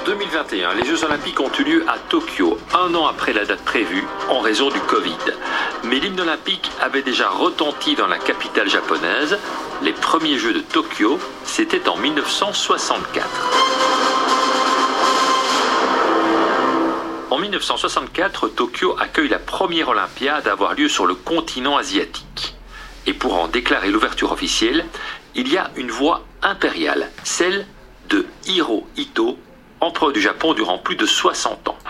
2021, les Jeux Olympiques ont eu lieu à Tokyo, un an après la date prévue, en raison du Covid. Mais l'hymne olympique avait déjà retenti dans la capitale japonaise. Les premiers Jeux de Tokyo, c'était en 1964. En 1964, Tokyo accueille la première Olympiade à avoir lieu sur le continent asiatique. Et pour en déclarer l'ouverture officielle, il y a une voix impériale, celle de Hirohito, empereur du Japon durant plus de 60 ans.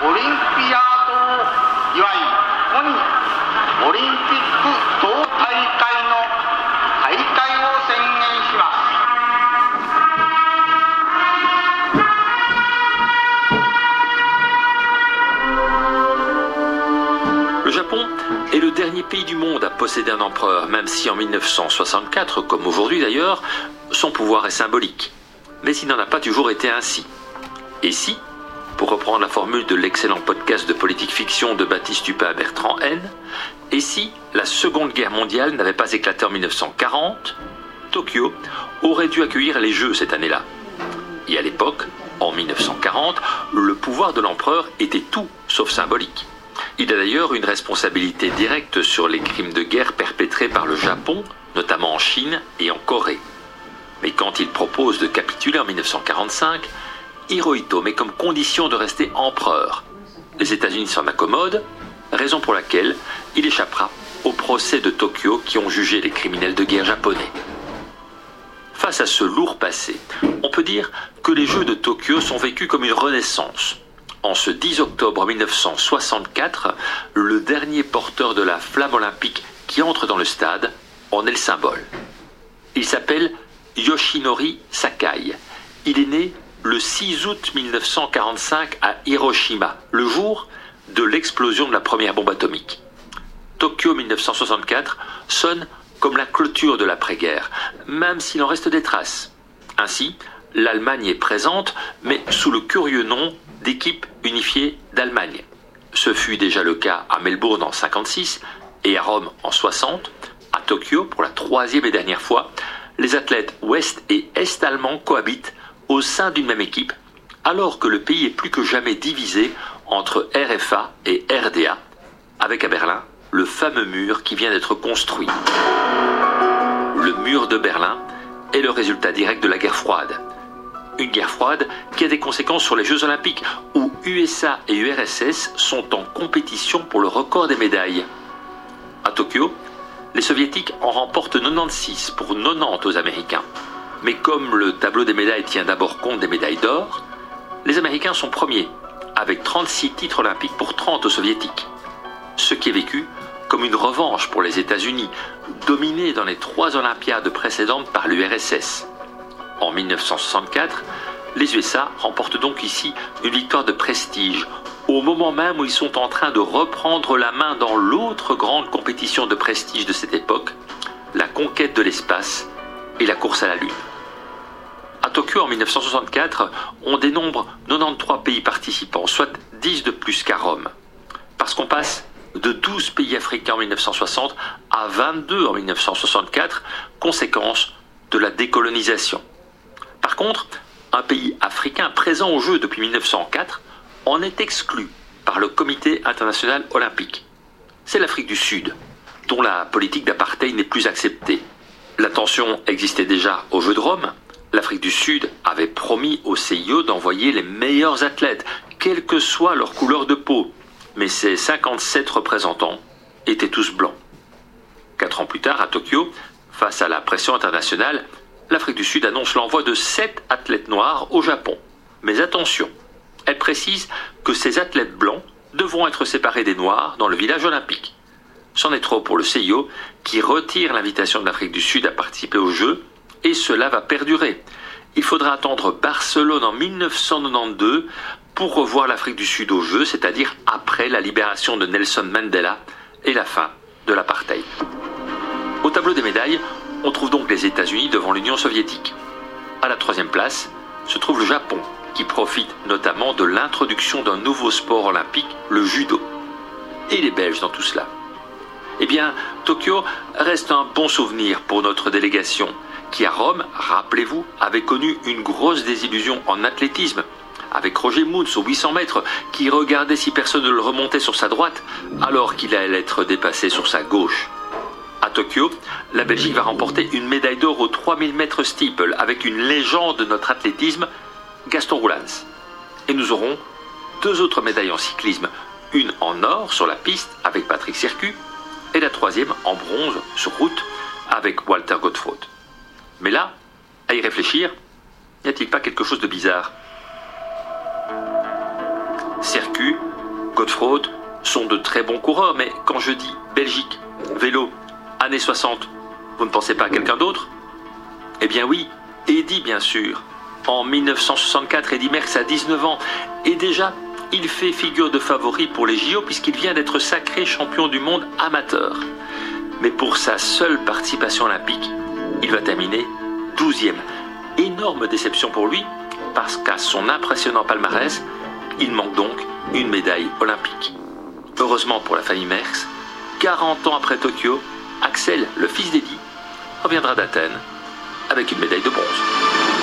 Le Japon est le dernier pays du monde à posséder un empereur, même si en 1964, comme aujourd'hui d'ailleurs, son pouvoir est symbolique. Mais il n'en a pas toujours été ainsi. Et si, pour reprendre la formule de l'excellent podcast de politique fiction de Baptiste Dupin Bertrand N, et si la Seconde Guerre mondiale n'avait pas éclaté en 1940, Tokyo aurait dû accueillir les Jeux cette année-là. Et à l'époque, en 1940, le pouvoir de l'empereur était tout sauf symbolique. Il a d'ailleurs une responsabilité directe sur les crimes de guerre perpétrés par le Japon, notamment en Chine et en Corée. Mais quand il propose de capituler en 1945, Hirohito met comme condition de rester empereur. Les États-Unis s'en accommodent, raison pour laquelle il échappera au procès de Tokyo qui ont jugé les criminels de guerre japonais. Face à ce lourd passé, on peut dire que les Jeux de Tokyo sont vécus comme une renaissance. En ce 10 octobre 1964, le dernier porteur de la flamme olympique qui entre dans le stade en est le symbole. Il s'appelle Yoshinori Sakai. Il est né le 6 août 1945 à Hiroshima, le jour de l'explosion de la première bombe atomique. Tokyo 1964 sonne comme la clôture de l'après-guerre, même s'il en reste des traces. Ainsi, l'Allemagne est présente, mais sous le curieux nom d'équipe unifiée d'Allemagne. Ce fut déjà le cas à Melbourne en 1956 et à Rome en 1960. À Tokyo, pour la troisième et dernière fois, les athlètes ouest et est allemands cohabitent au sein d'une même équipe, alors que le pays est plus que jamais divisé entre RFA et RDA, avec à Berlin le fameux mur qui vient d'être construit. Le mur de Berlin est le résultat direct de la guerre froide. Une guerre froide qui a des conséquences sur les Jeux Olympiques, où USA et URSS sont en compétition pour le record des médailles. À Tokyo, les Soviétiques en remportent 96 pour 90 aux Américains. Mais comme le tableau des médailles tient d'abord compte des médailles d'or, les Américains sont premiers, avec 36 titres olympiques pour 30 aux Soviétiques. Ce qui est vécu comme une revanche pour les États-Unis, dominés dans les 3 Olympiades précédentes par l'URSS. En 1964, les USA remportent donc ici une victoire de prestige, au moment même où ils sont en train de reprendre la main dans l'autre grande compétition de prestige de cette époque, la conquête de l'espace et la course à la Lune. À Tokyo en 1964, on dénombre 93 pays participants, soit 10 de plus qu'à Rome. Parce qu'on passe de 12 pays africains en 1960 à 22 en 1964, conséquence de la décolonisation. Par contre, un pays africain présent aux Jeux depuis 1904 en est exclu par le Comité international olympique. C'est l'Afrique du Sud, dont la politique d'apartheid n'est plus acceptée. La tension existait déjà aux Jeux de Rome. L'Afrique du Sud avait promis au CIO d'envoyer les meilleurs athlètes, quelle que soit leur couleur de peau. Mais ces 57 représentants étaient tous blancs. 4 ans plus tard, à Tokyo, face à la pression internationale, l'Afrique du Sud annonce l'envoi de 7 athlètes noirs au Japon. Mais attention, elle précise que ces athlètes blancs devront être séparés des noirs dans le village olympique. C'en est trop pour le CIO qui retire l'invitation de l'Afrique du Sud à participer aux Jeux, et cela va perdurer. Il faudra attendre Barcelone en 1992 pour revoir l'Afrique du Sud aux Jeux, c'est-à-dire après la libération de Nelson Mandela et la fin de l'apartheid. Au tableau des médailles, on trouve donc les États-Unis devant l'Union soviétique. À la 3e place se trouve le Japon, qui profite notamment de l'introduction d'un nouveau sport olympique, le judo. Et les Belges dans tout cela. Eh bien, Tokyo reste un bon souvenir pour notre délégation, qui à Rome, rappelez-vous, avait connu une grosse désillusion en athlétisme, avec Roger Moons aux 800 mètres, qui regardait si personne ne le remontait sur sa droite, alors qu'il allait être dépassé sur sa gauche. À Tokyo, la Belgique va remporter une médaille d'or aux 3000 mètres steeple avec une légende de notre athlétisme, Gaston Roulans. Et nous aurons 2 autres médailles en cyclisme, une en or sur la piste avec Patrick Sercu et la 3e en bronze sur route avec Walter Godefroot. Mais là, à y réfléchir, n'y a-t-il pas quelque chose de bizarre? Sercu, Godefroot sont de très bons coureurs, mais quand je dis Belgique, vélo, années 60, vous ne pensez pas à quelqu'un d'autre? Eh bien oui, Eddy bien sûr. En 1964, Eddy Merckx a 19 ans et déjà, il fait figure de favori pour les JO puisqu'il vient d'être sacré champion du monde amateur. Mais pour sa seule participation olympique, il va terminer 12e. Énorme déception pour lui parce qu'à son impressionnant palmarès, il manque donc une médaille olympique. Heureusement pour la famille Merckx, 40 ans après Tokyo, Axel, le fils d'Eddy, reviendra d'Athènes avec une médaille de bronze.